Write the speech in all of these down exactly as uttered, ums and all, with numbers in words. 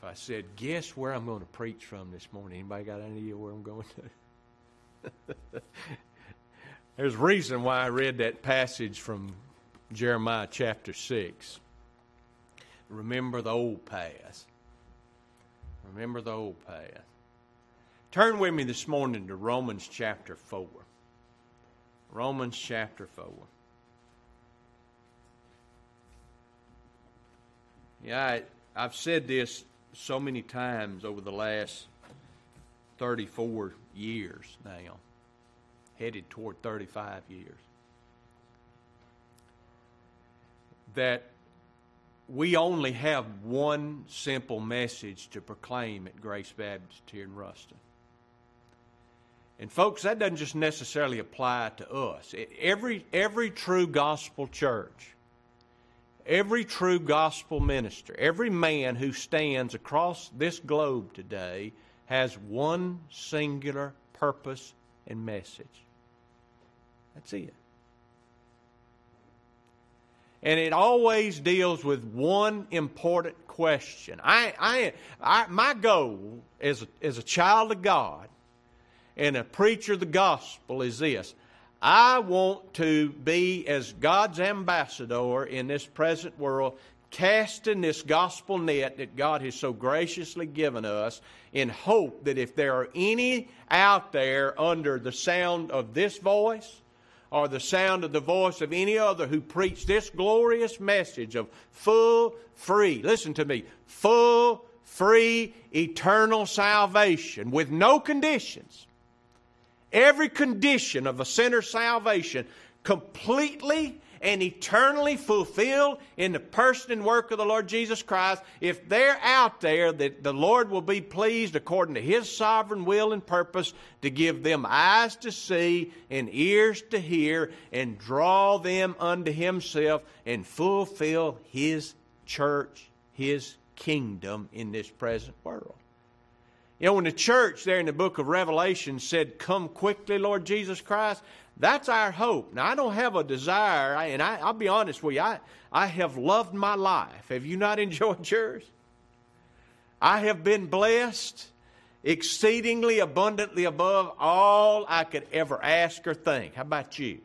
if I said, guess where I'm going to preach from this morning? Anybody got any idea where I'm going to? There's a reason why I read that passage from Jeremiah chapter six. Remember the old path. Remember the old path. Turn with me this morning to Romans chapter four. Romans chapter four. Yeah, I, I've said this so many times over the last thirty-four years now. Headed toward thirty-five years. That we only have one simple message to proclaim at Grace Baptist here in Ruston. And folks, that doesn't just necessarily apply to us. Every, every true gospel church, every true gospel minister, every man who stands across this globe today has one singular purpose and message. That's it. And it always deals with one important question. I, I, I, my goal as a, as a child of God and a preacher of the gospel is this. I want to be as God's ambassador in this present world, casting this gospel net that God has so graciously given us, in hope that if there are any out there under the sound of this voice or the sound of the voice of any other who preach this glorious message of full, free, listen to me, full, free, eternal salvation with no conditions. Every condition of a sinner's salvation completely and eternally fulfilled in the person and work of the Lord Jesus Christ. If they're out there, that the Lord will be pleased according to His sovereign will and purpose to give them eyes to see and ears to hear and draw them unto Himself and fulfill His church, His kingdom in this present world. You know, when the church there in the book of Revelation said, "Come quickly, Lord Jesus Christ," that's our hope. Now, I don't have a desire, and I, I'll be honest with you, I, I have loved my life. Have you not enjoyed yours? I have been blessed exceedingly abundantly above all I could ever ask or think. How about you?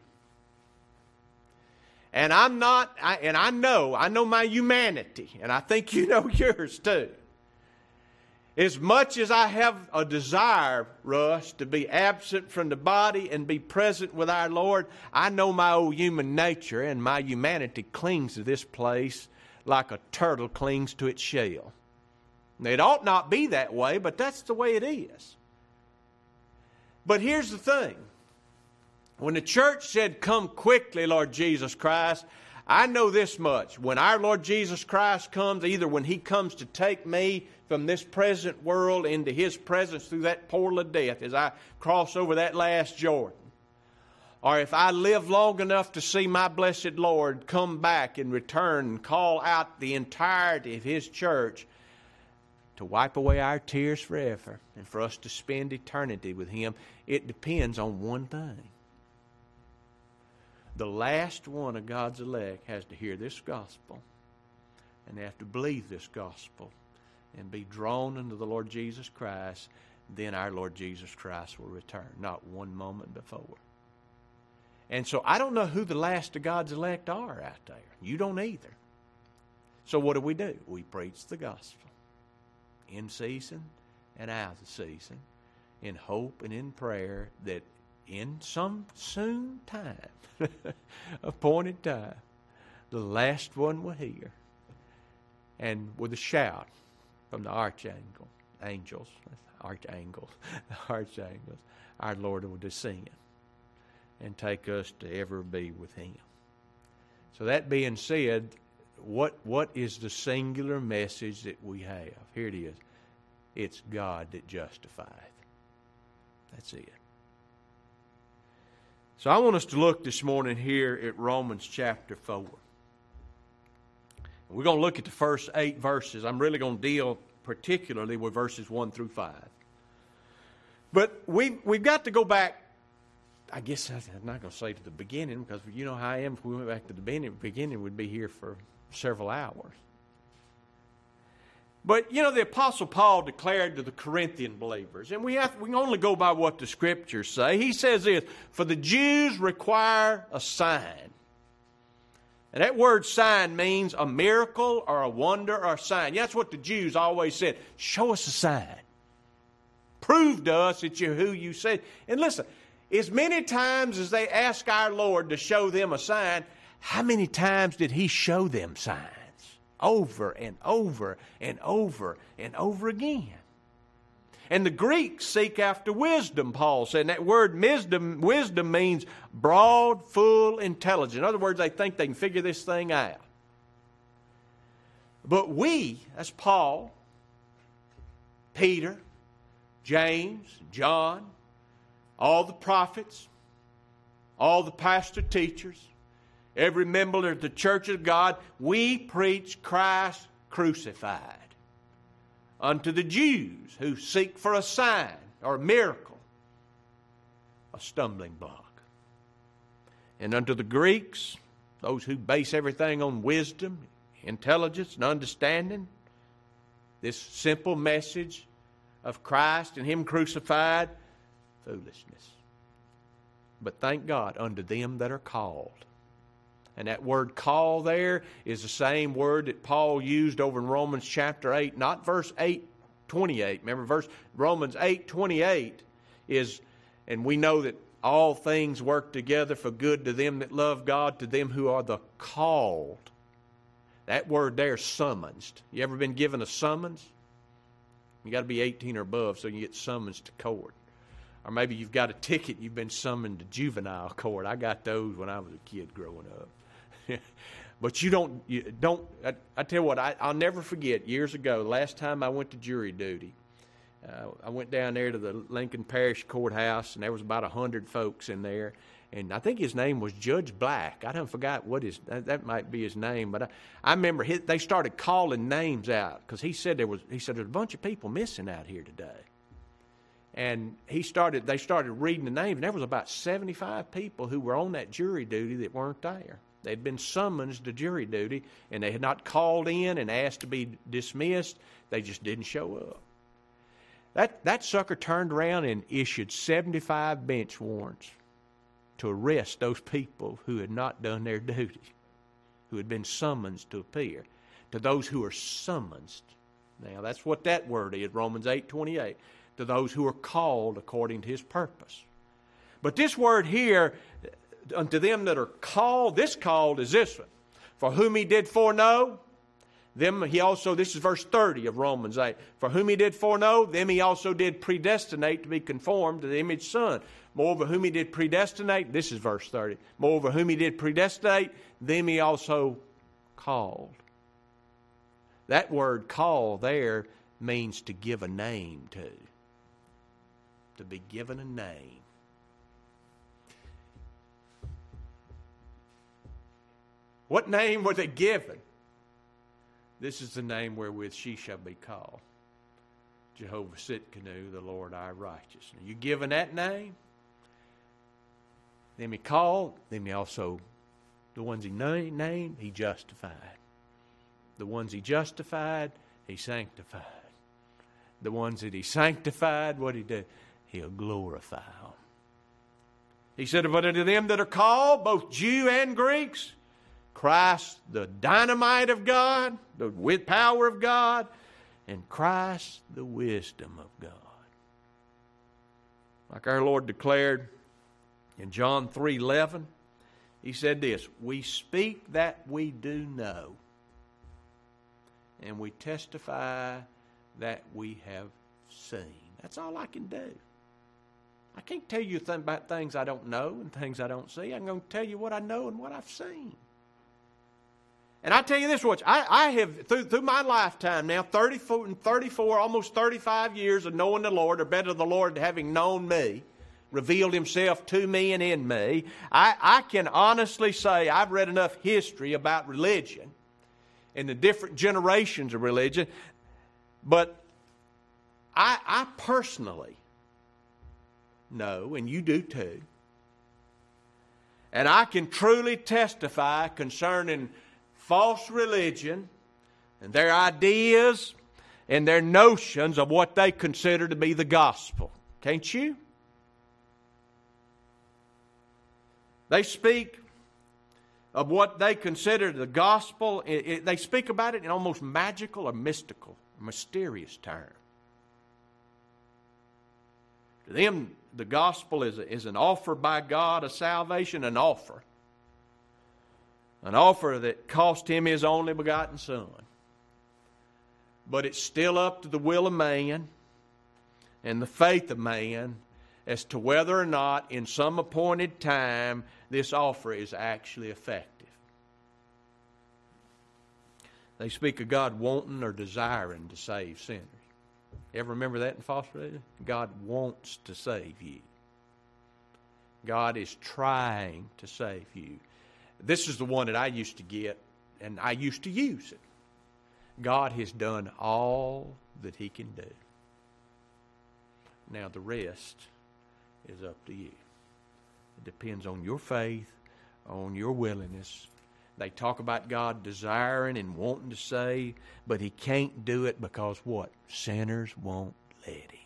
And I'm not, I, and I know, I know my humanity, and I think you know yours too. As much as I have a desire, Russ, to be absent from the body and be present with our Lord, I know my old human nature and my humanity clings to this place like a turtle clings to its shell. Now, it ought not be that way, but that's the way it is. But here's the thing. When the church said, "Come quickly, Lord Jesus Christ," I know this much. When our Lord Jesus Christ comes, either when He comes to take me from this present world into His presence through that portal of death as I cross over that last Jordan, or if I live long enough to see my blessed Lord come back and return and call out the entirety of His church to wipe away our tears forever and for us to spend eternity with Him, it depends on one thing. The last one of God's elect has to hear this gospel, and they have to believe this gospel and be drawn into the Lord Jesus Christ. Then our Lord Jesus Christ will return, not one moment before. And so I don't know who the last of God's elect are out there. You don't either. So what do we do? We preach the gospel in season and out of season, in hope and in prayer that in some soon time, appointed time, the last one will hear. And with a shout from the archangel, angels, archangels, the archangels, our Lord will descend and take us to ever be with Him. So that being said, what what is the singular message that we have? Here it is. It's God that justifieth. That's it. So I want us to look this morning here at Romans chapter four. We're going to look at the first eight verses. I'm really going to deal particularly with verses one through five. But we've, we've got to go back, I guess I'm not going to say to the beginning, because you know how I am. If we went back to the beginning, beginning we'd be here for several hours. But, you know, the Apostle Paul declared to the Corinthian believers, and we have we can only go by what the Scriptures say. He says this, for the Jews require a sign. And that word sign means a miracle or a wonder or a sign. Yeah, that's what the Jews always said. Show us a sign. Prove to us that you're who you said. And listen, as many times as they ask our Lord to show them a sign, how many times did He show them signs? Over and over and over and over again. And the Greeks seek after wisdom, Paul said. And that word wisdom, wisdom means broad, full, intelligence. In other words, they think they can figure this thing out. But we, that's Paul, Peter, James, John, all the prophets, all the pastor teachers, every member of the church of God, we preach Christ crucified. Unto the Jews who seek for a sign or a miracle, a stumbling block. And unto the Greeks, those who base everything on wisdom, intelligence, and understanding, this simple message of Christ and Him crucified, foolishness. But thank God, unto them that are called. And that word call there is the same word that Paul used over in Romans chapter eight, not verse eight twenty-eight. Remember, verse Romans eight twenty-eight is, and we know that all things work together for good to them that love God, to them who are the called. That word there, summonsed. You ever been given a summons? You got to be eighteen or above so you get summons to court. Or maybe you've got a ticket, you've been summoned to juvenile court. I got those when I was a kid growing up. But you don't, you don't. I, I tell you what, I, I'll never forget years ago, the last time I went to jury duty, uh, I went down there to the Lincoln Parish Courthouse, and there was about a hundred folks in there. And I think his name was Judge Black. I don't forgot what his, that, that might be his name. But I, I remember his, they started calling names out because he said there was, he said there's a bunch of people missing out here today. And he started, they started reading the names, and there was about seventy-five people who were on that jury duty that weren't there. They'd been summoned to jury duty, and they had not called in and asked to be dismissed. They just didn't show up. That, that sucker turned around and issued seventy-five bench warrants to arrest those people who had not done their duty, who had been summoned to appear, to those who are summoned. Now, that's what that word is, Romans eight twenty-eight, to those who are called according to His purpose. But this word here, unto them that are called, this called is this one. For whom He did foreknow, them He also, this is verse thirty of Romans eight. For whom He did foreknow, them He also did predestinate to be conformed to the image of His Son. Moreover, whom He did predestinate, this is verse thirty. Moreover, whom He did predestinate, them He also called. That word call there means to give a name to. To be given a name. What name were they given? This is the name wherewith she shall be called. Jehovah Sitkanu, the Lord our righteous. Are you given that name? Them He called, them He also, the ones He named, He justified. The ones He justified, He sanctified. The ones that He sanctified, what did He do? He'll glorify them. He said, but unto them that are called, both Jew and Greeks, Christ, the dynamite of God, the with power of God, and Christ, the wisdom of God. Like our Lord declared in John three eleven, He said this, we speak that we do know, and we testify that we have seen. That's all I can do. I can't tell you th- about things I don't know and things I don't see. I'm going to tell you what I know and what I've seen. And I tell you this, watch, I, I have, through, through my lifetime now, thirty-four, thirty-four, almost thirty-five years of knowing the Lord, or better, the Lord having known me, revealed Himself to me and in me, I, I can honestly say I've read enough history about religion and the different generations of religion, but I, I personally know, and you do too, and I can truly testify concerning false religion and their ideas and their notions of what they consider to be the gospel. Can't you? They speak of what they consider the gospel. It, it, they speak about it in almost magical or mystical, mysterious terms. To them, the gospel is, a, is an offer by God of salvation, an offer. An offer that cost Him His only begotten Son. But it's still up to the will of man and the faith of man as to whether or not in some appointed time this offer is actually effective. They speak of God wanting or desiring to save sinners. Ever remember that in false religion? God wants to save you. God is trying to save you. This is the one that I used to get, and I used to use it. God has done all that He can do. Now the rest is up to you. It depends on your faith, on your willingness. They talk about God desiring and wanting to save, but He can't do it because what? Sinners won't let Him.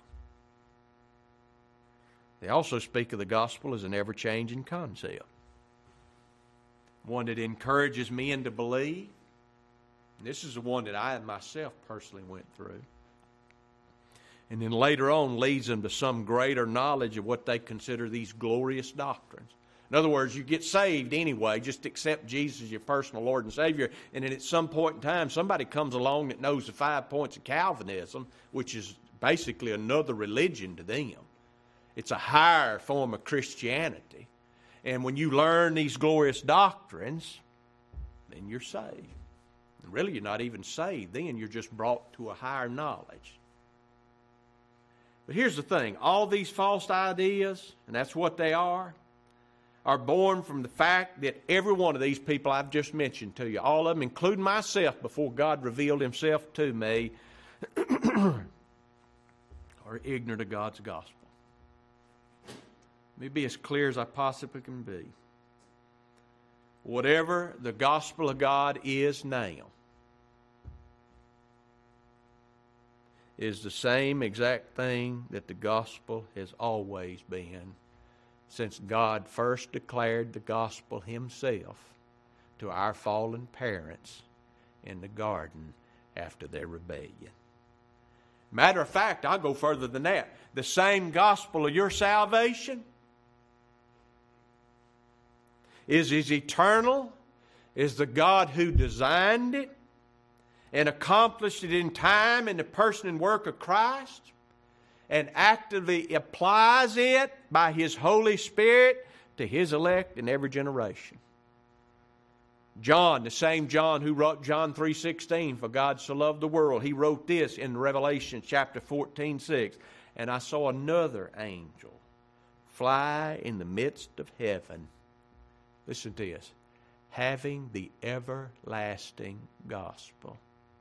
They also speak of the gospel as an ever-changing concept. One that encourages men to believe. And this is the one that I myself personally went through. And then later on leads them to some greater knowledge of what they consider these glorious doctrines. In other words, you get saved anyway. Just accept Jesus as your personal Lord and Savior. And then at some point in time, somebody comes along that knows the five points of Calvinism, which is basically another religion to them. It's a higher form of Christianity. And when you learn these glorious doctrines, then you're saved. And really, you're not even saved. Then you're just brought to a higher knowledge. But here's the thing. All these false ideas, and that's what they are, are born from the fact that every one of these people I've just mentioned to you, all of them, including myself, before God revealed Himself to me, are ignorant of God's gospel. Let me be as clear as I possibly can be. Whatever the gospel of God is now is the same exact thing that the gospel has always been since God first declared the gospel Himself to our fallen parents in the garden after their rebellion. Matter of fact, I'll go further than that. The same gospel of your salvation is as eternal as the God who designed it and accomplished it in time in the person and work of Christ, and actively applies it by His Holy Spirit to His elect in every generation. John, the same John who wrote John three sixteen, for God so loved the world, he wrote this in Revelation chapter fourteen six, and I saw another angel fly in the midst of heaven. Listen to this. Having the everlasting gospel.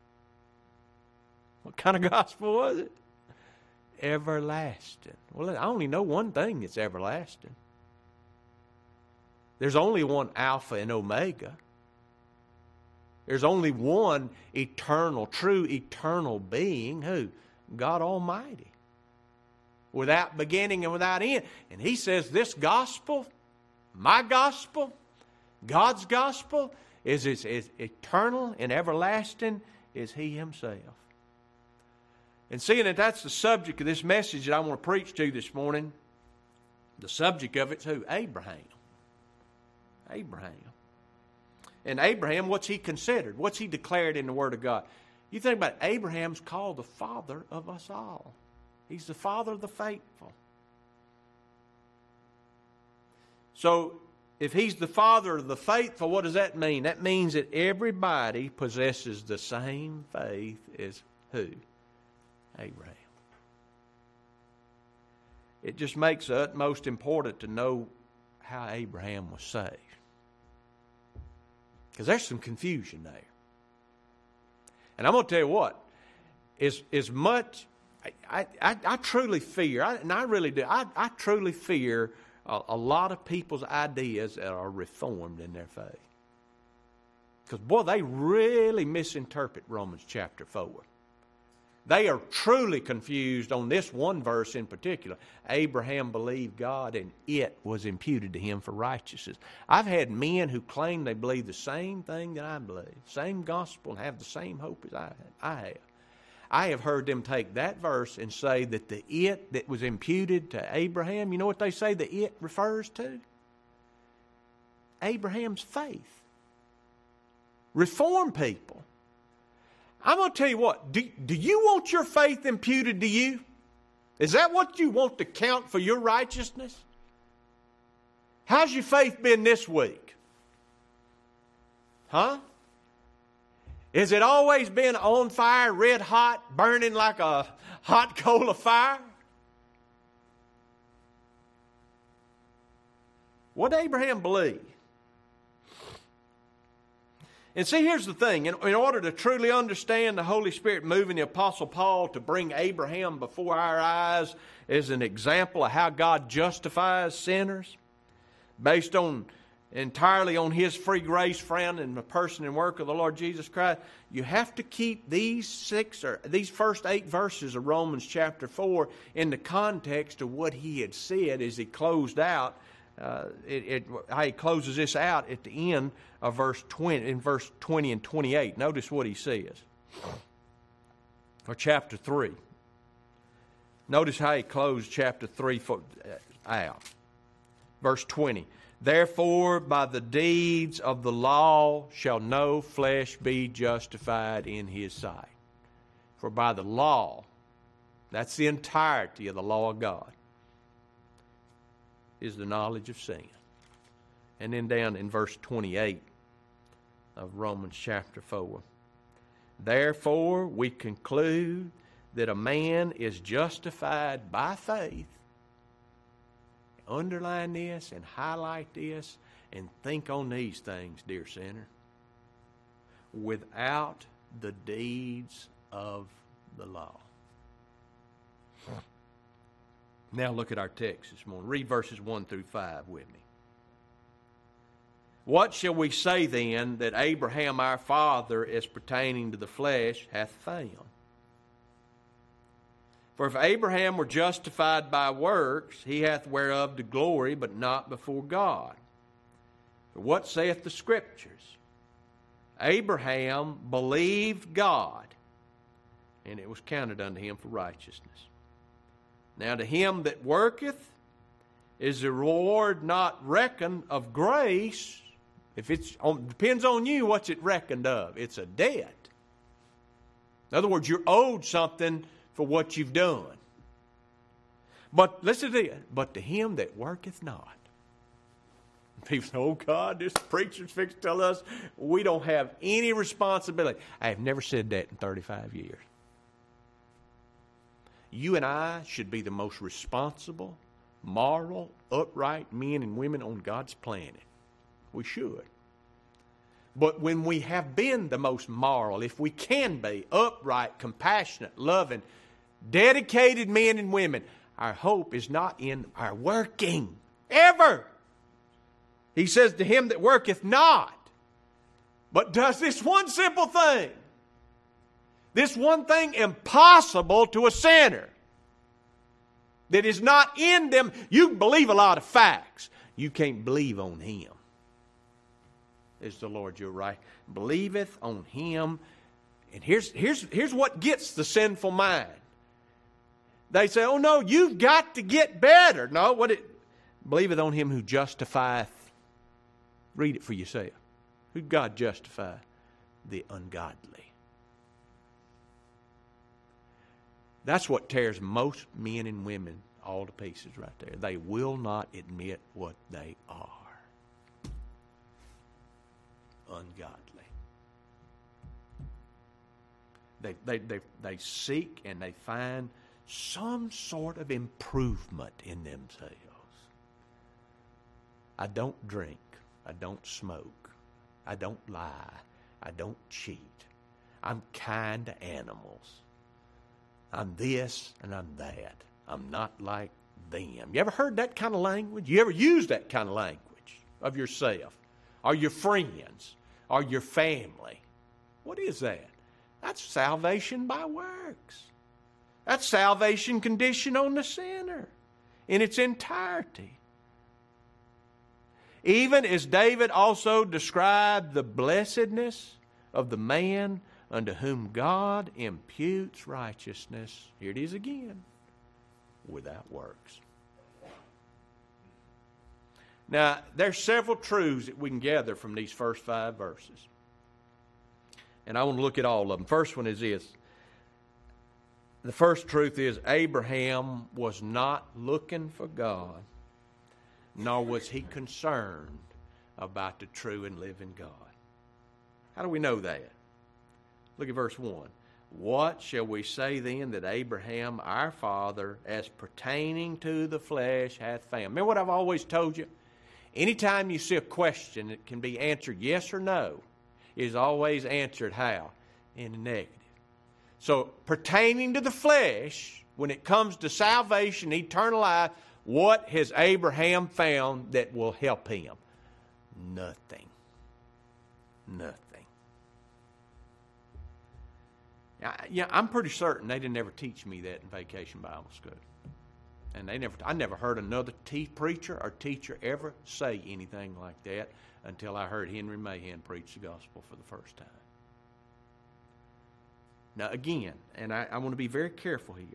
What kind of gospel was it? Everlasting. Well, I only know one thing that's everlasting. There's only one Alpha and Omega. There's only one eternal, true eternal being. Who? God Almighty. Without beginning and without end. And He says this gospel, my gospel, God's gospel, is as, as eternal and everlasting as He Himself. And seeing that that's the subject of this message that I want to preach to you this morning, the subject of it's who? Abraham. Abraham. And Abraham, what's he considered? What's he declared in the Word of God? You think about it, Abraham's called the father of us all. He's the father of the faithful. So, if he's the father of the faithful, what does that mean? That means that everybody possesses the same faith as who? Abraham. It just makes it utmost important to know how Abraham was saved. Because there's some confusion there. And I'm going to tell you what, as, as much, I, I, I truly fear, I, and I really do, I, I truly fear a, a lot of people's ideas that are reformed in their faith. Because, boy, they really misinterpret Romans chapter four. They are truly confused on this one verse in particular. Abraham believed God, and it was imputed to him for righteousness. I've had men who claim they believe the same thing that I believe, same gospel, and have the same hope as I I have. I have heard them take that verse and say that the it that was imputed to Abraham, you know what they say the it refers to? Abraham's faith. Reform people. I'm going to tell you what, do, do you want your faith imputed to you? Is that what you want to count for your righteousness? How's your faith been this week? Huh? Has it always been on fire, red hot, burning like a hot coal of fire? What did Abraham believe? And see, here's the thing. In, in order to truly understand the Holy Spirit moving the Apostle Paul to bring Abraham before our eyes as an example of how God justifies sinners, based on entirely on His free grace found in the person and work of the Lord Jesus Christ, you have to keep these six or these first eight verses of Romans chapter four in the context of what he had said as he closed out. Uh, it, it, how he closes this out at the end of verse twenty, in verse twenty and twenty-eight. Notice what he says. Or chapter three. Notice how he closed chapter three for, uh, out. Verse twenty. Therefore, by the deeds of the law shall no flesh be justified in his sight. For by the law, that's the entirety of the law of God, is the knowledge of sin. And then down in verse twenty-eight of Romans chapter four. Therefore, we conclude that a man is justified by faith. Underline this and highlight this and think on these things, dear sinner. Without the deeds of the law. Now look at our text this morning. Read verses one through five with me. What shall we say then that Abraham our father, as pertaining to the flesh, hath found? For if Abraham were justified by works, he hath whereof to glory, but not before God. For what saith the Scriptures? Abraham believed God, and it was counted unto him for righteousness. Now to him that worketh is the reward not reckoned of grace. If it's on, depends on you, what's it reckoned of? It's a debt. In other words, you're owed something for what you've done. But listen to this. But to him that worketh not. People say, oh God, this preacher's fixed to tell us we don't have any responsibility. I have never said that in thirty-five years. You and I should be the most responsible, moral, upright men and women on God's planet. We should. But when we have been the most moral, if we can be upright, compassionate, loving, dedicated men and women, our hope is not in our working. Ever. He says, to him that worketh not, but does this one simple thing. This one thing impossible to a sinner. That is not in them. You believe a lot of facts. You can't believe on him. Is the Lord your right? Believeth on him. And here's, here's, here's what gets the sinful mind. They say, oh no, you've got to get better. No, what it believeth on him who justifieth. Read it for yourself. Who God justify? The ungodly. That's what tears most men and women all to pieces right there. They will not admit what they are. Ungodly. They, they, they, they seek and they find some sort of improvement in themselves. I don't drink. I don't smoke. I don't lie. I don't cheat. I'm kind to animals. I'm this and I'm that. I'm not like them. You ever heard that kind of language? You ever used that kind of language of yourself or your friends or your family? What is that? That's salvation by works. That's salvation conditioned on the sinner in its entirety. Even as David also described the blessedness of the man unto whom God imputes righteousness, here it is again, without works. Now, there's several truths that we can gather from these first five verses. And I want to look at all of them. First one is this. The first truth is Abraham was not looking for God, nor was he concerned about the true and living God. How do we know that? Look at verse one. What shall we say then that Abraham, our father, as pertaining to the flesh, hath found? Remember what I've always told you? Anytime you see a question that can be answered yes or no, it is always answered how? In the negative. So, pertaining to the flesh, when it comes to salvation, eternal life, what has Abraham found that will help him? Nothing. Nothing. Now, yeah, I'm pretty certain they didn't ever teach me that in Vacation Bible School. And they never, I never heard another te- preacher or teacher ever say anything like that until I heard Henry Mahan preach the gospel for the first time. Now, again, and I, I want to be very careful here.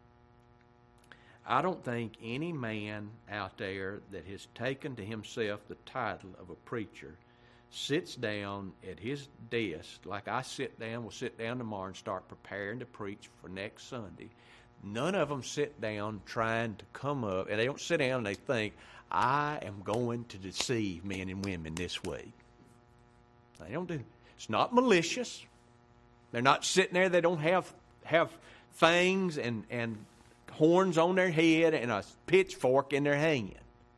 I don't think any man out there that has taken to himself the title of a preacher sits down at his desk, like I sit down, will sit down tomorrow and start preparing to preach for next Sunday. None of them sit down trying to come up, and they don't sit down and they think, I am going to deceive men and women this week. They don't do it. It's not malicious. They're not sitting there. They don't have have fangs and, and horns on their head and a pitchfork in their hand.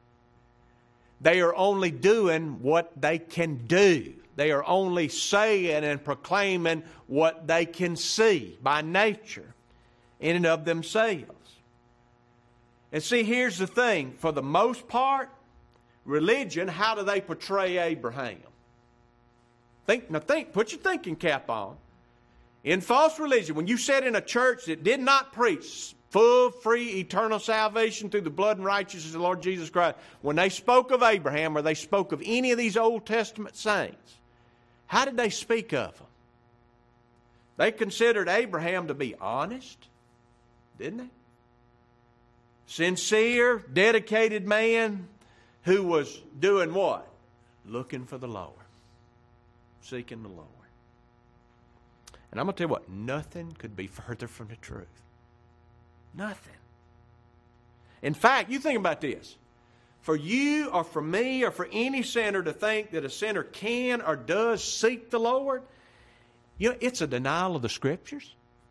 They are only doing what they can do. They are only saying and proclaiming what they can see by nature in and of themselves. And see, here's the thing. For the most part, religion, how do they portray Abraham? Think, now think, put your thinking cap on. In false religion, when you sat in a church that did not preach full, free, eternal salvation through the blood and righteousness of the Lord Jesus Christ, when they spoke of Abraham or they spoke of any of these Old Testament saints, how did they speak of them? They considered Abraham to be honest, didn't they? Sincere, dedicated man who was doing what? Looking for the Lord. Seeking the Lord. And I'm going to tell you what, nothing could be further from the truth. Nothing. In fact, you think about this. For you or for me or for any sinner to think that a sinner can or does seek the Lord, you know, it's a denial of the Scriptures.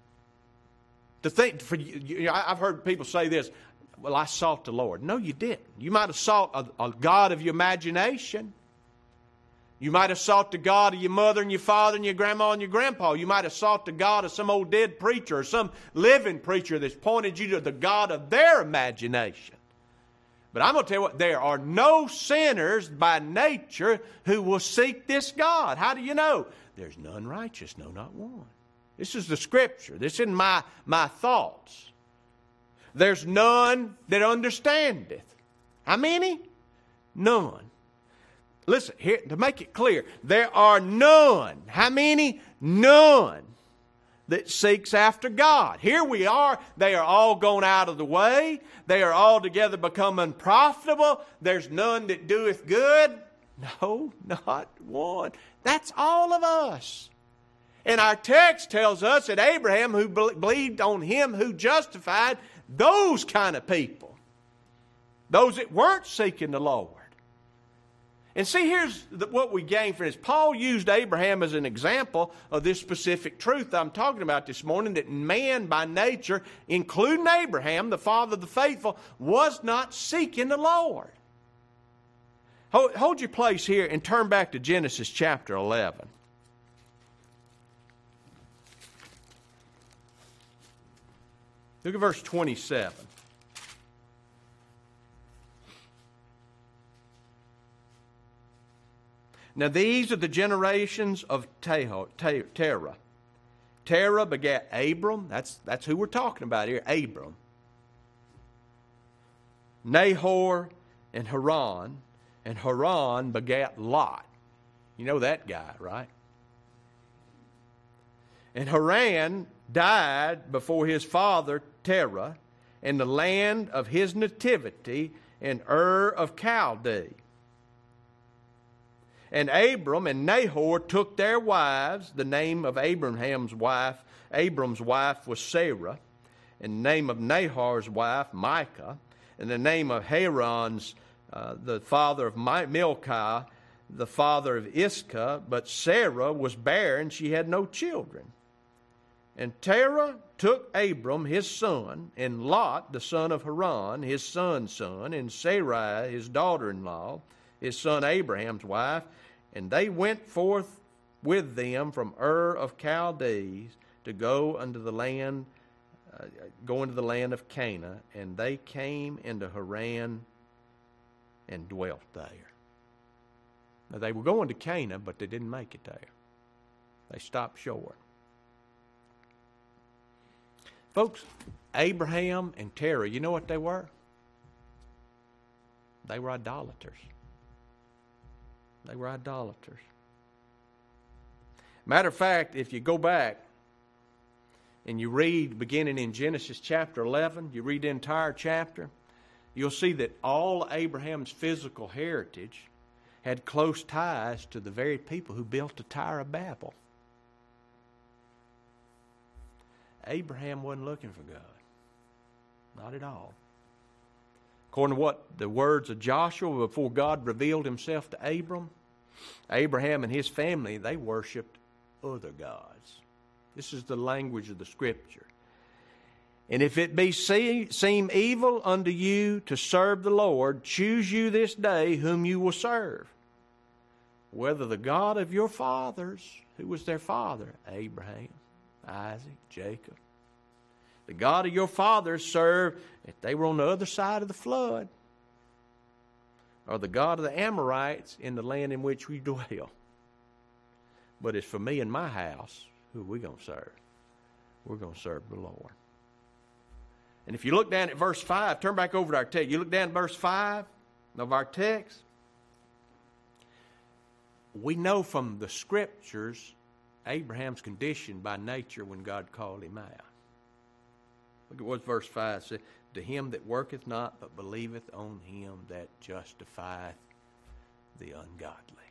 To think, for you know, I've heard people say this, well, I sought the Lord. No, you didn't. You might have sought a, a God of your imagination. You might have sought the God of your mother and your father and your grandma and your grandpa. You might have sought the God of some old dead preacher or some living preacher that's pointed you to the God of their imagination. But I'm going to tell you what, there are no sinners by nature who will seek this God. How do you know? There's none righteous, no, not one. This is the Scripture. This isn't my, my thoughts. There's none that understandeth. How many? None. Listen, here, to make it clear, there are none. How many? None that seeks after God. Here we are. They are all gone out of the way. They are altogether become unprofitable. There's none that doeth good. No, not one. That's all of us. And our text tells us that Abraham, who believed on him who justified, those kind of people, those that weren't seeking the Lord. And see, here's the, what we gain from this. Paul used Abraham as an example of this specific truth I'm talking about this morning, that man by nature, including Abraham, the father of the faithful, was not seeking the Lord. Hold, hold your place here and turn back to Genesis chapter eleven. Look at verse twenty-seven. Now these are the generations of Terah. Terah begat Abram. That's, that's who we're talking about here, Abram. Nahor and Haran. And Haran begat Lot. You know that guy, right? And Haran died before his father Terah in the land of his nativity in Ur of Chaldee. And Abram and Nahor took their wives. The name of Abraham's wife, Abram's wife was Sarah, and the name of Nahor's wife, Micah, and the name of Haran's, uh, the father of Milcah, the father of Iscah. But Sarah was barren; she had no children. And Terah took Abram his son, and Lot the son of Haran his son's son, and Sarai his daughter-in-law, his son Abraham's wife, and they went forth with them from Ur of Chaldees to go unto the land, uh, go into the land of Canaan, and they came into Haran and dwelt there. Now they were going to Canaan, but they didn't make it there. They stopped short. Folks, Abraham and Terah, you know what they were? They were idolaters. They were idolaters. Matter of fact, if you go back and you read beginning in Genesis chapter eleven, you read the entire chapter, you'll see that all Abraham's physical heritage had close ties to the very people who built the Tower of Babel. Abraham wasn't looking for God. Not at all. According to what the words of Joshua before God revealed himself to Abram, Abraham and his family, they worshiped other gods. This is the language of the Scripture. And if it be see, seem evil unto you to serve the Lord, choose you this day whom you will serve. Whether the God of your fathers, who was their father? Abraham, Isaac, Jacob. The God of your fathers served if they were on the other side of the flood, or the God of the Amorites in the land in which we dwell. But as for me and my house, who are we going to serve? We're going to serve the Lord. And if you look down at verse five, turn back over to our text. You look down at verse five of our text. We know from the Scriptures Abraham's condition by nature when God called him out. Look at what verse five says. To him that worketh not, but believeth on him that justifieth the ungodly,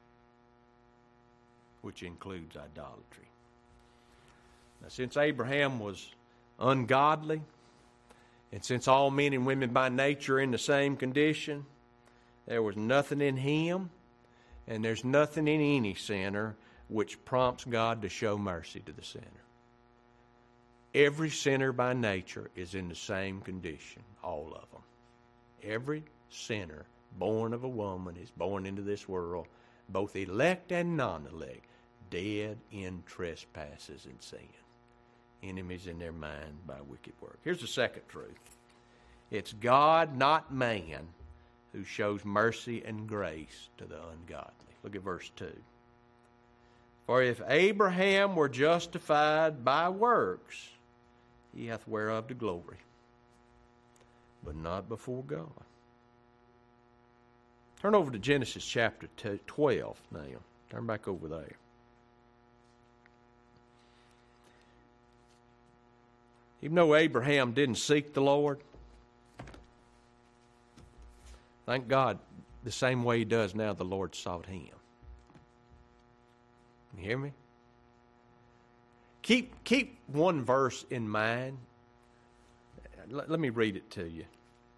which includes idolatry. Now, since Abraham was ungodly, and since all men and women by nature are in the same condition, there was nothing in him, and there's nothing in any sinner which prompts God to show mercy to the sinner. Every sinner by nature is in the same condition, all of them. Every sinner born of a woman is born into this world, both elect and non-elect, dead in trespasses and sin. Enemies in their mind by wicked work. Here's the second truth. It's God, not man, who shows mercy and grace to the ungodly. Look at verse two. For if Abraham were justified by works, he hath whereof to glory, but not before God. Turn over to Genesis chapter twelve now. Turn back over there. Even though Abraham didn't seek the Lord, thank God, the same way he does now, the Lord sought him. You hear me? Keep, keep one verse in mind. Let, let me read it to you.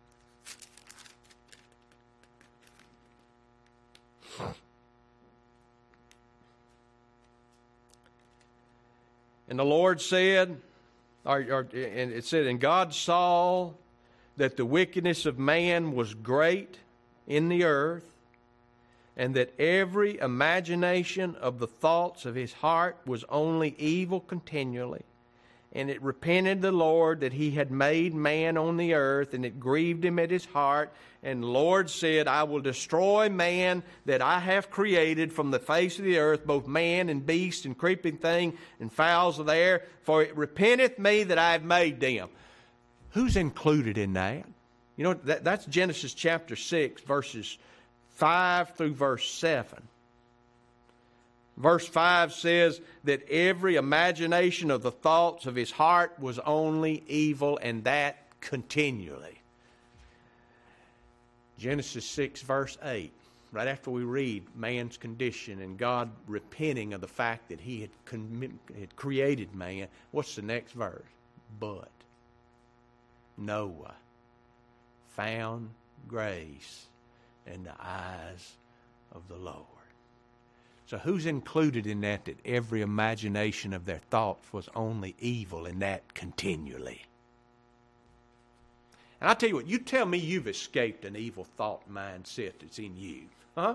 And the Lord said, or, or, and it said, and God saw that the wickedness of man was great in the earth, and that every imagination of the thoughts of his heart was only evil continually. And it repented the Lord that he had made man on the earth, and it grieved him at his heart. And the Lord said, I will destroy man that I have created from the face of the earth, both man and beast and creeping thing and fowls of the air, for it repenteth me that I have made them. Who's included in that? You know, that, that's Genesis chapter six, verses five through verse seven. Verse five says that every imagination of the thoughts of his heart was only evil, and that continually. Genesis six, verse eight, right after we read man's condition and God repenting of the fact that he had, com- had created man, what's the next verse? But Noah found grace in the eyes of the Lord. So who's included in that, that every imagination of their thoughts was only evil, and that continually? And I'll tell you what, you tell me you've escaped an evil thought mindset that's in you. Huh?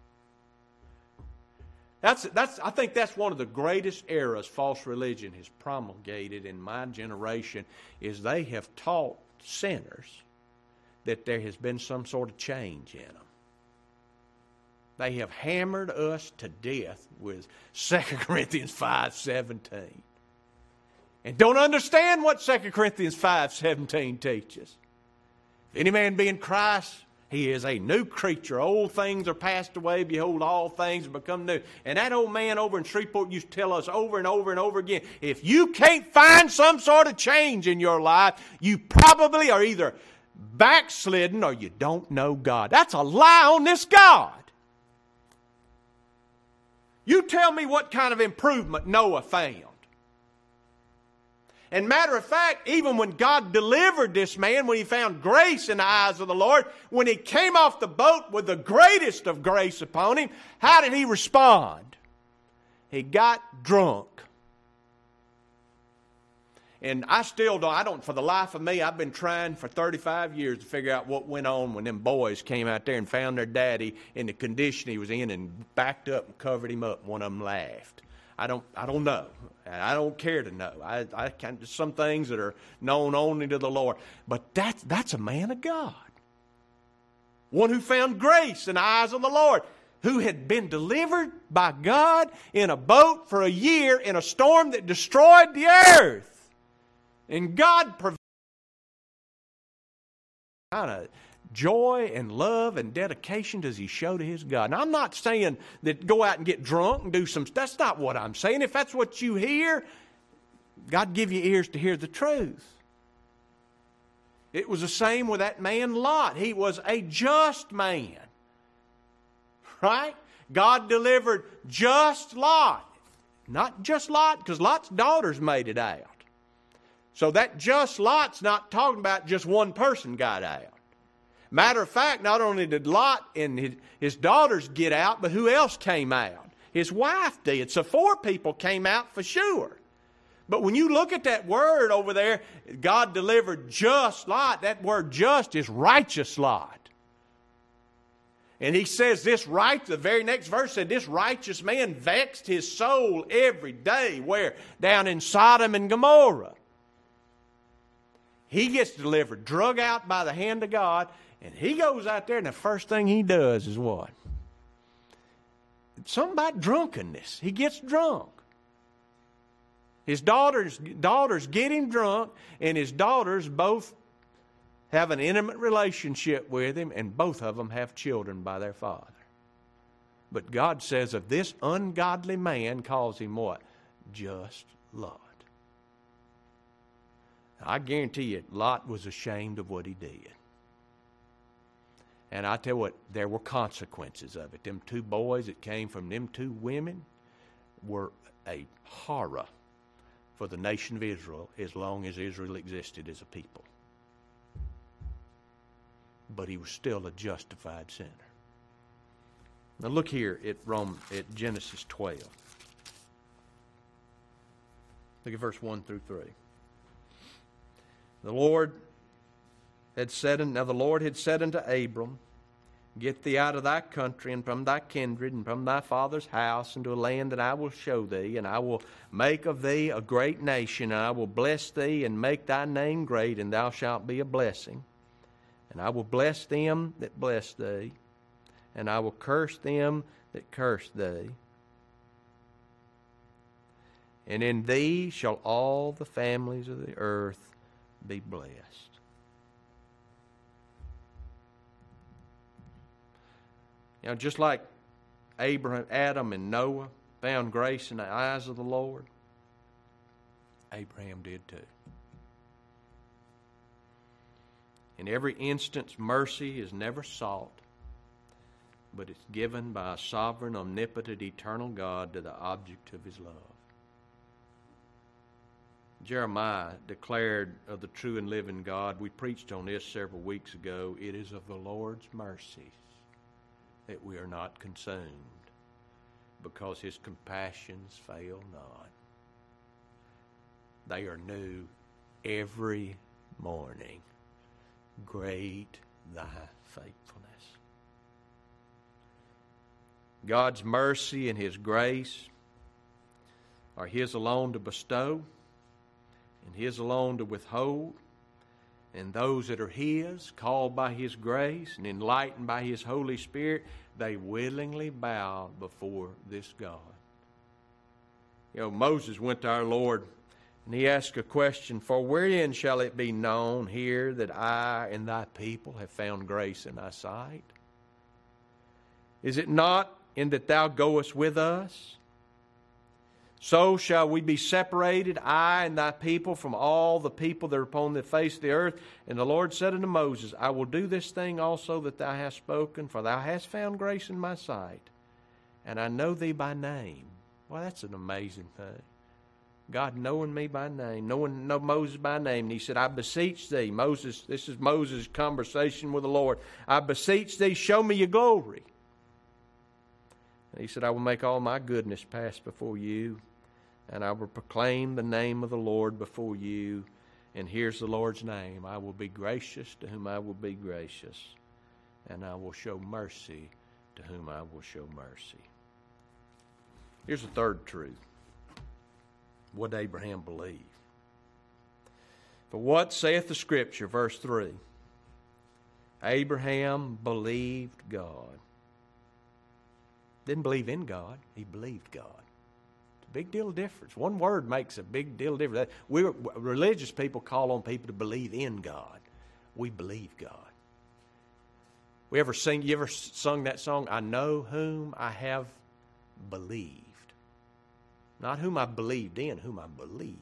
That's, that's, I think that's one of the greatest errors false religion has promulgated in my generation, is they have taught sinners that there has been some sort of change in them. They have hammered us to death with Second Corinthians five seventeen. And don't understand what Second Corinthians five seventeen teaches. If any man be in Christ, he is a new creature. Old things are passed away. Behold, all things have become new. And that old man over in Shreveport used to tell us over and over and over again, if you can't find some sort of change in your life, you probably are either backslidden or you don't know God. That's a lie on this God. You tell me what kind of improvement Noah found. And matter of fact, even when God delivered this man, when he found grace in the eyes of the Lord, when he came off the boat with the greatest of grace upon him, how did he respond? He got drunk. And I still don't, I don't, for the life of me, I've been trying for thirty-five years to figure out what went on when them boys came out there and found their daddy in the condition he was in and backed up and covered him up. One of them laughed. I don't, I don't know. I don't care to know. I, I can, some things that are known only to the Lord. But that's, that's a man of God. One who found grace in the eyes of the Lord, who had been delivered by God in a boat for a year in a storm that destroyed the earth. And God provided kind of joy and love and dedication does he show to his God. Now, I'm not saying that go out and get drunk and do some, that's not what I'm saying. If that's what you hear, God give you ears to hear the truth. It was the same with that man Lot. He was a just man. Right? God delivered just Lot. Not just Lot, because Lot's daughters made it out. So that just Lot's not talking about just one person got out. Matter of fact, not only did Lot and his, his daughters get out, but who else came out? His wife did. So four people came out for sure. But when you look at that word over there, God delivered just Lot. That word just is righteous Lot. And he says this right, the very next verse said, this righteous man vexed his soul every day. Where? Down in Sodom and Gomorrah. He gets delivered, drug out by the hand of God, and he goes out there, and the first thing he does is what? Something about drunkenness. He gets drunk. His daughters, daughters get him drunk, and his daughters both have an intimate relationship with him, and both of them have children by their father. But God says of this ungodly man, calls him what? Just Lot. I guarantee you, Lot was ashamed of what he did. And I tell you what, there were consequences of it. Them two boys that came from them two women were a horror for the nation of Israel as long as Israel existed as a people. But he was still a justified sinner. Now look here at Rome, at Genesis twelve. Look at verse one through three. The Lord had said, now the Lord had said unto Abram, Get thee out of thy country and from thy kindred and from thy father's house into a land that I will show thee, and I will make of thee a great nation, and I will bless thee and make thy name great, and thou shalt be a blessing. And I will bless them that bless thee, and I will curse them that curse thee. And in thee shall all the families of the earth be blessed. You know, just like Abraham, Adam and Noah found grace in the eyes of the Lord, Abraham did too. In every instance, mercy is never sought, but it's given by a sovereign, omnipotent, eternal God to the object of His love. Jeremiah declared of the true and living God, we preached on this several weeks ago, it is of the Lord's mercies that we are not consumed, because His compassions fail not. They are new every morning. Great thy faithfulness. God's mercy and His grace are His alone to bestow and His alone to withhold. And those that are His, called by His grace and enlightened by His Holy Spirit, they willingly bow before this God. You know, Moses went to our Lord and he asked a question, for wherein shall it be known here that I and thy people have found grace in thy sight? Is it not in that thou goest with us? So shall we be separated, I and thy people, from all the people that are upon the face of the earth. And the Lord said unto Moses, I will do this thing also that thou hast spoken, for thou hast found grace in my sight, and I know thee by name. Well, that's an amazing thing. God knowing me by name, knowing know Moses by name. And He said, I beseech thee, Moses, this is Moses' conversation with the Lord. I beseech thee, show me your glory. And He said, I will make all my goodness pass before you, and I will proclaim the name of the Lord before you. And here's the Lord's name. I will be gracious to whom I will be gracious, and I will show mercy to whom I will show mercy. Here's the third truth. What did Abraham believe? For what saith the Scripture, verse three? Abraham believed God. Didn't believe in God. He believed God. It's a big deal of difference. One word makes a big deal of difference. We religious people call on people to believe in God. We believe God. We ever sing? You ever sung that song? I know whom I have believed. Not whom I believed in, whom I believed.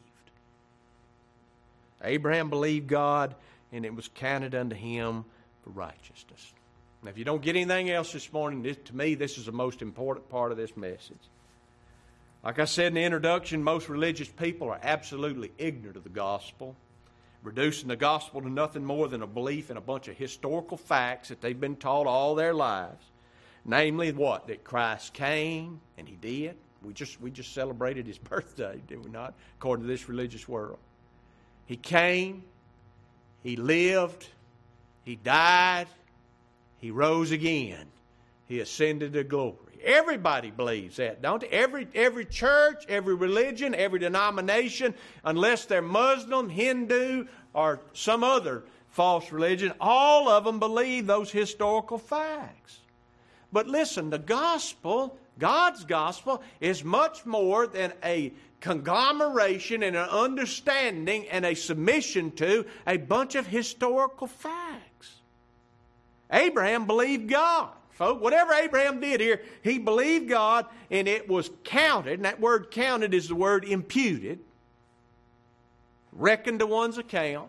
Abraham believed God, and it was counted unto him for righteousness. Now, if you don't get anything else this morning, this, to me, this is the most important part of this message. Like I said in the introduction, most religious people are absolutely ignorant of the gospel, reducing the gospel to nothing more than a belief in a bunch of historical facts that they've been taught all their lives. Namely, what? That Christ came, and He did. We just we just celebrated His birthday, did we not? According to this religious world. He came, He lived, He died, He rose again. He ascended to glory. Everybody believes that, don't they? Every, every church, every religion, every denomination, unless they're Muslim, Hindu, or some other false religion, all of them believe those historical facts. But listen, the gospel, God's gospel, is much more than a conglomeration and an understanding and a submission to a bunch of historical facts. Abraham believed God. Folks, whatever Abraham did here, he believed God, and it was counted, and that word counted is the word imputed, reckoned to one's account,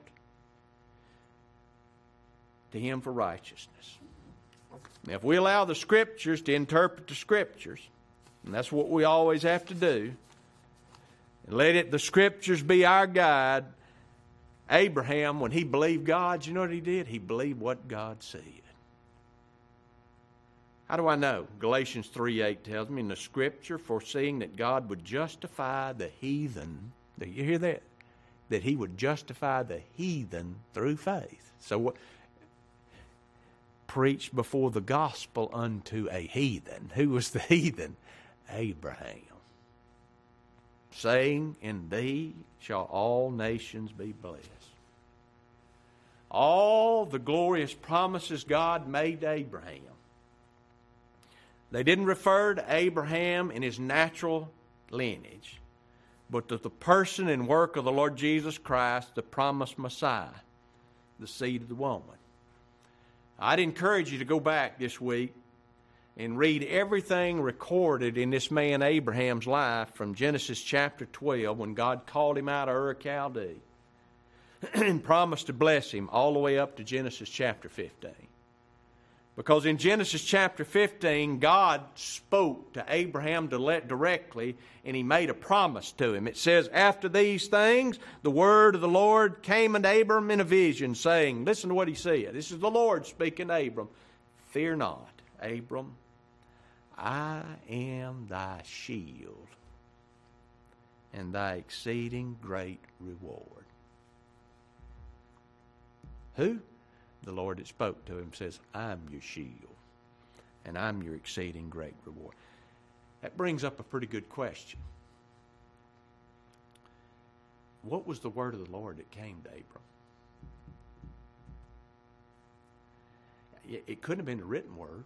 to him for righteousness. Now, if we allow the Scriptures to interpret the Scriptures, and that's what we always have to do, and let it the Scriptures be our guide, Abraham, when he believed God, you know what he did? He believed what God said. How do I know? Galatians three eight tells me in the Scripture, foreseeing that God would justify the heathen. Do you hear that? That He would justify the heathen through faith. So what? preached before the gospel unto a heathen. Who was the heathen? Abraham. Saying, in thee shall all nations be blessed. All the glorious promises God made to Abraham. They didn't refer to Abraham in his natural lineage, but to the person and work of the Lord Jesus Christ, the promised Messiah, the seed of the woman. I'd encourage you to go back this week and read everything recorded in this man Abraham's life from Genesis chapter twelve, when God called him out of Ur of Chaldee and promised to bless him, all the way up to Genesis chapter fifteen. Because in Genesis chapter fifteen, God spoke to Abraham directly, and He made a promise to him. It says, after these things, the word of the Lord came unto Abram in a vision, saying, listen to what He said. This is the Lord speaking to Abram. Fear not, Abram, I am thy shield and thy exceeding great reward. Who? The Lord that spoke to him says, I'm your shield, and I'm your exceeding great reward. That brings up a pretty good question. What was the word of the Lord that came to Abram? It couldn't have been a written word,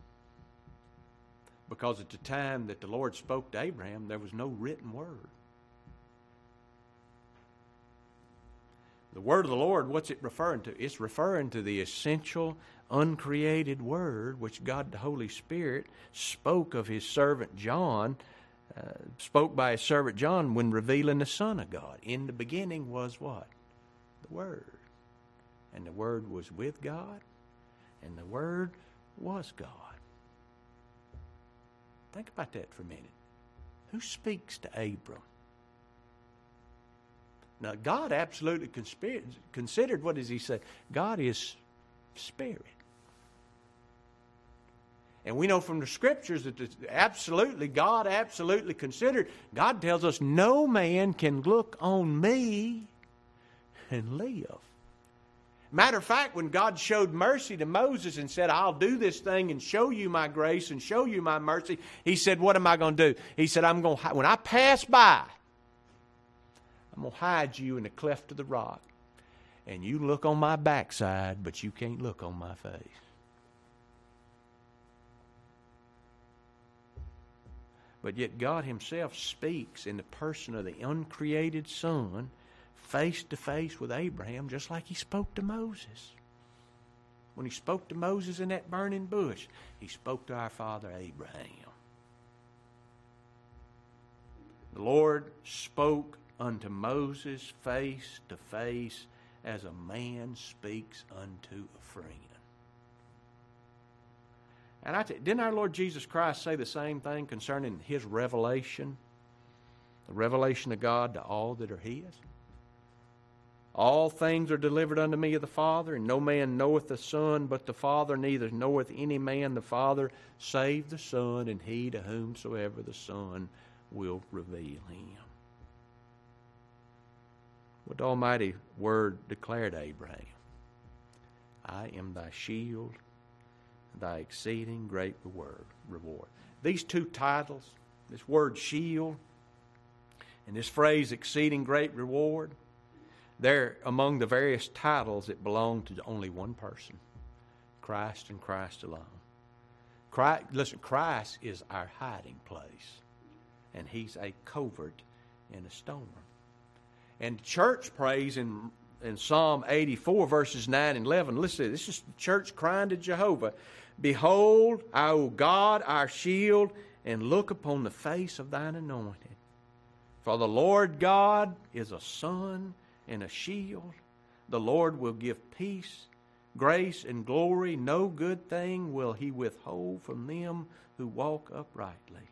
because at the time that the Lord spoke to Abraham, there was no written word. The word of the Lord, what's it referring to? It's referring to the essential, uncreated word which God the Holy Spirit spoke of His servant John, uh, spoke by His servant John when revealing the Son of God. In the beginning was what? The Word. And the Word was with God, and the Word was God. Think about that for a minute. Who speaks to Abram? Now, God absolutely considered, what does He say? God is Spirit. And we know from the Scriptures that absolutely, God absolutely considered. God tells us, no man can look on me and live. Matter of fact, when God showed mercy to Moses and said, I'll do this thing and show you my grace and show you my mercy, He said, what am I going to do? He said, I'm going to, when I pass by, I'm going to hide you in the cleft of the rock. And you look on my backside, but you can't look on my face. But yet God Himself speaks in the person of the uncreated Son, face to face with Abraham, just like He spoke to Moses. When He spoke to Moses in that burning bush, He spoke to our father Abraham. The Lord spoke unto Moses face to face as a man speaks unto a friend. And I t- didn't our Lord Jesus Christ say the same thing concerning His revelation? The revelation of God to all that are His? All things are delivered unto me of the Father, and no man knoweth the Son but the Father, neither knoweth any man the Father save the Son, and he to whomsoever the Son will reveal Him. What the Almighty Word declared to Abraham, I am thy shield, thy exceeding great reward. These two titles, this word shield and this phrase exceeding great reward, they're among the various titles that belong to only one person, Christ and Christ alone. Christ, listen, Christ is our hiding place, and He's a covert in a storm. And the church prays in, in Psalm eighty-four, verses nine and eleven. Listen, this is the church crying to Jehovah, behold, O God, our shield, and look upon the face of thine anointed. For the Lord God is a sun and a shield. The Lord will give peace, grace, and glory. No good thing will He withhold from them who walk uprightly.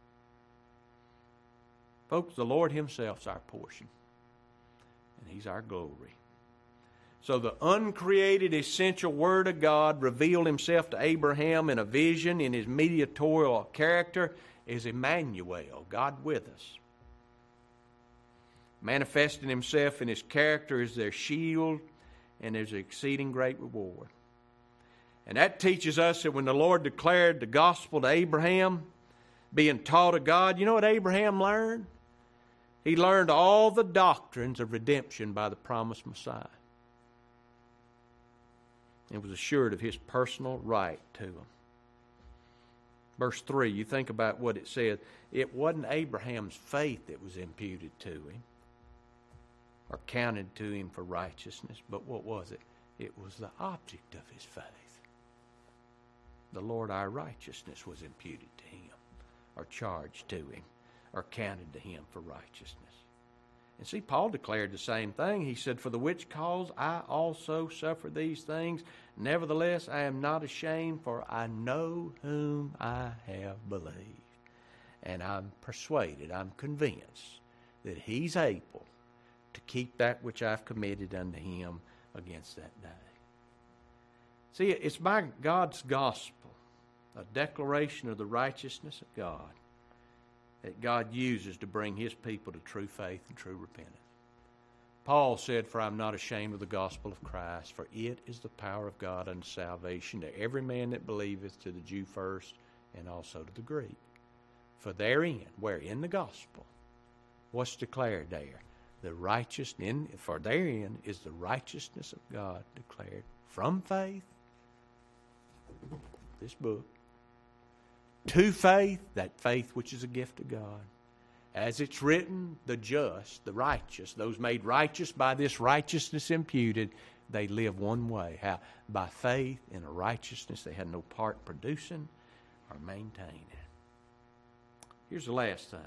Folks, the Lord Himself is our portion, and He's our glory. So the uncreated, essential Word of God revealed Himself to Abraham in a vision in His mediatorial character as Emmanuel, God with us. Manifesting Himself in His character as their shield and as exceeding great reward. And that teaches us that when the Lord declared the gospel to Abraham, being taught of God, you know what Abraham learned? He learned all the doctrines of redemption by the promised Messiah. And was assured of his personal right to them. Verse three, you think about what it said. It wasn't Abraham's faith that was imputed to him or counted to him for righteousness, but what was it? It was the object of his faith. The Lord our righteousness was imputed to him or charged to him or counted to him for righteousness. And see, Paul declared the same thing. He said, for the which cause I also suffer these things. Nevertheless, I am not ashamed, for I know whom I have believed. And I'm persuaded, I'm convinced that he's able to keep that which I've committed unto him against that day. See, it's by God's gospel, a declaration of the righteousness of God, that God uses to bring his people to true faith and true repentance. Paul said, for I am not ashamed of the gospel of Christ, for it is the power of God unto salvation to every man that believeth, to the Jew first, and also to the Greek. For therein, where in the gospel, what's declared there? The righteousness, for therein is the righteousness of God declared from faith, this book, to faith, that faith which is a gift of God. As it's written, the just, the righteous, those made righteous by this righteousness imputed, they live one way. How? By faith in a righteousness they had no part producing or maintaining. Here's the last thing.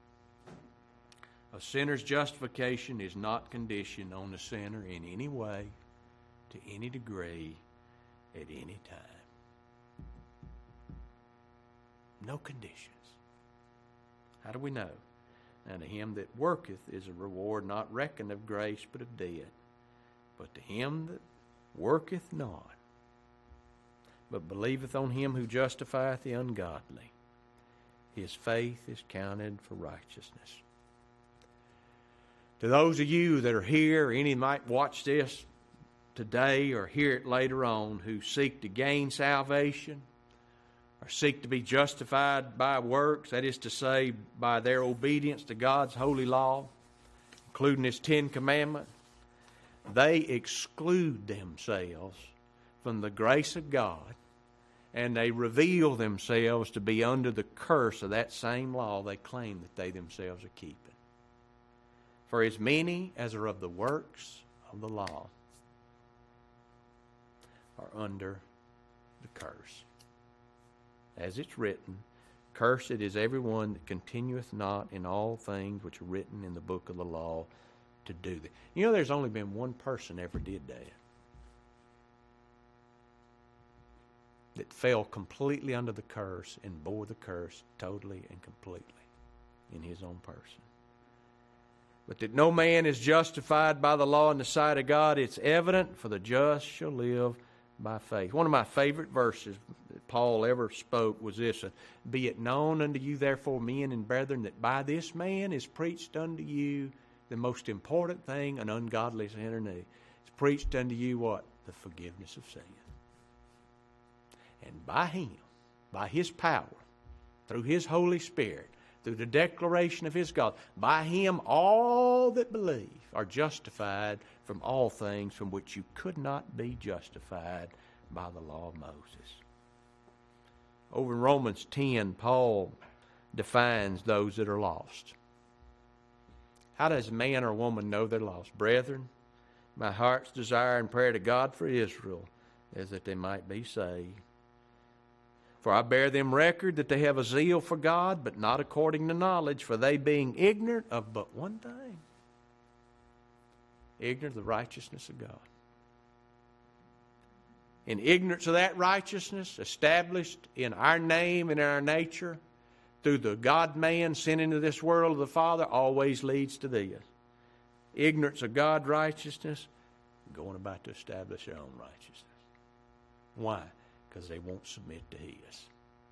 A sinner's justification is not conditioned on the sinner in any way, to any degree, at any time. No conditions. How do we know? And to him that worketh is a reward not reckoned of grace, but of debt. But to him that worketh not, but believeth on him who justifieth the ungodly, his faith is counted for righteousness. To those of you that are here, or any might watch this today or hear it later on, who seek to gain salvation, or seek to be justified by works, that is to say, by their obedience to God's holy law, including His Ten Commandments, they exclude themselves from the grace of God, and they reveal themselves to be under the curse of that same law they claim that they themselves are keeping. For as many as are of the works of the law are under the curse. As it's written, cursed is everyone that continueth not in all things which are written in the book of the law to do that. You know, there's only been one person ever did that. That fell completely under the curse and bore the curse totally and completely in his own person. But that no man is justified by the law in the sight of God, it's evident, for the just shall live by faith. One of my favorite verses that Paul ever spoke was this: be it known unto you, therefore, men and brethren, that by this man is preached unto you the most important thing an ungodly sinner needs. It's preached unto you what? The forgiveness of sin. And by him, by his power, through his Holy Spirit, through the declaration of his God, by him all that believe are justified from all things from which you could not be justified by the law of Moses. Over in Romans ten, Paul defines those that are lost. How does a man or woman know they're lost? Brethren, my heart's desire and prayer to God for Israel is that they might be saved. For I bear them record that they have a zeal for God, but not according to knowledge, for they being ignorant of but one thing, ignorant of the righteousness of God. In ignorance of that righteousness, established in our name and in our nature, through the God-man sent into this world of the Father, always leads to this. Ignorance of God's righteousness, going about to establish their own righteousness. Why? Because they won't submit to His.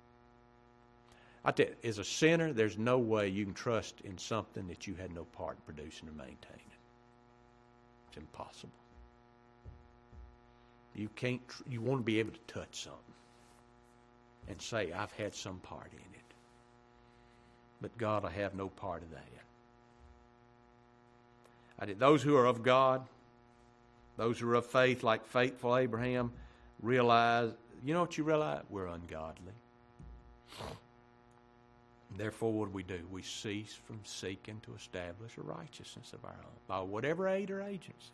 I tell you, as a sinner, there's no way you can trust in something that you had no part in producing or maintaining. It's impossible. You can't. You want to be able to touch something and say, "I've had some part in it." But God, I have no part of that. I did. Those who are of God, those who are of faith, like faithful Abraham, realize. You know what you realize? We're ungodly. Therefore, what do we do? We cease from seeking to establish a righteousness of our own by whatever aid or agency.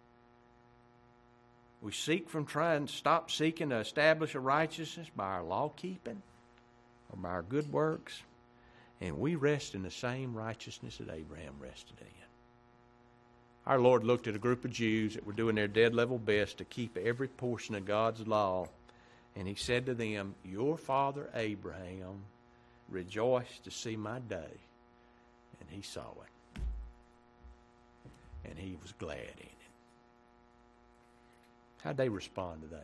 We seek from trying to stop seeking to establish a righteousness by our law keeping or by our good works, and we rest in the same righteousness that Abraham rested in. Our Lord looked at a group of Jews that were doing their dead level best to keep every portion of God's law, and He said to them, "Your father Abraham rejoiced to see my day," and he saw it, and he was glad in it. How'd they respond to that?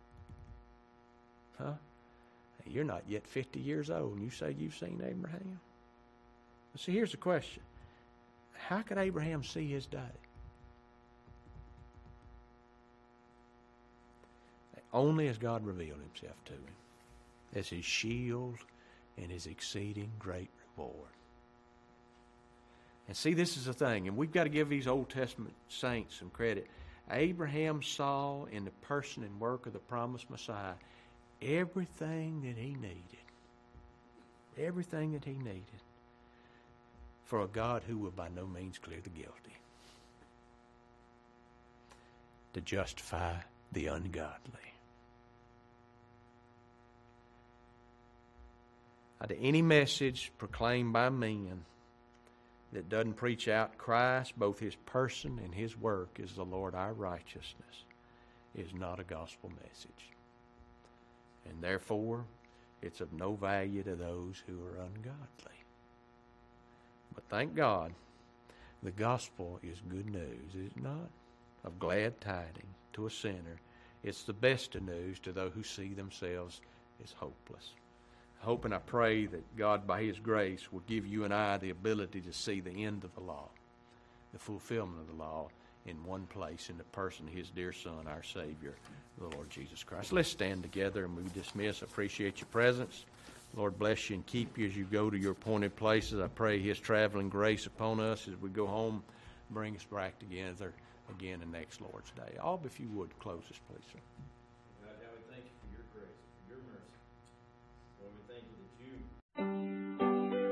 Huh? You're not yet fifty years old, and you say you've seen Abraham? Well, see, here's the question. How could Abraham see his day? Only as God revealed Himself to him, as His shield and His exceeding great reward. And see, this is the thing, and we've got to give these Old Testament saints some credit. Abraham saw in the person and work of the promised Messiah everything that he needed. Everything that he needed for a God who will by no means clear the guilty. To justify the ungodly. To any message proclaimed by men that doesn't preach out Christ, both His person and His work is the Lord our righteousness, is not a gospel message. And therefore, it's of no value to those who are ungodly. But thank God, the gospel is good news, is it not? Of glad tidings to a sinner. It's the best of news to those who see themselves as hopeless. I hope and I pray that God, by His grace, will give you and I the ability to see the end of the law, the fulfillment of the law in one place, in the person of His dear Son, our Savior, the Lord Jesus Christ. Let's stand together and we dismiss. I appreciate your presence. Lord bless you and keep you as you go to your appointed places. I pray His traveling grace upon us as we go home. Bring us back together again the next Lord's Day. All, if you would, close us, please, sir.